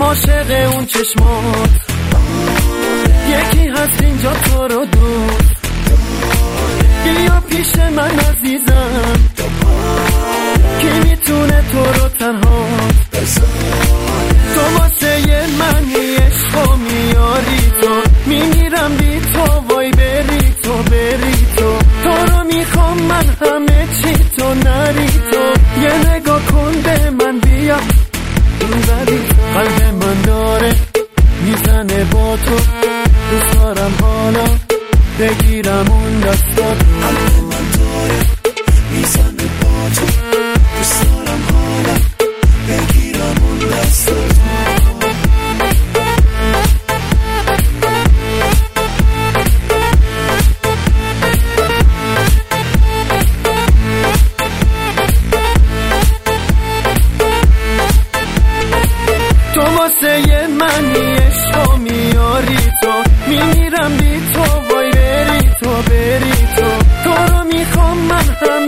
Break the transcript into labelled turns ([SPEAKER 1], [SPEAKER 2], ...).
[SPEAKER 1] عاشق اون چشمات، یکی هست اینجا تو رو دوست. بیا پیش من عزیزم، کی میتونه تو رو تنها. تو واسه منی، عشق و میاری تو، میمیرم بی تو، وای بری تو بری تو. تو رو میخوام من، همه چی تو نری تو. یه نگاه کن به من، بیا قلب من داره میزنه با تو. دوست دارم حالا بگیرم اون دستات. قلب من داره میزنه با تو. دوست دارم حالا بگیرم اون دستات. تو واسه منی، عشق و میاری تو، میمیرم بی تو، وای بری تو بری تو. تو رو میخوام من، هم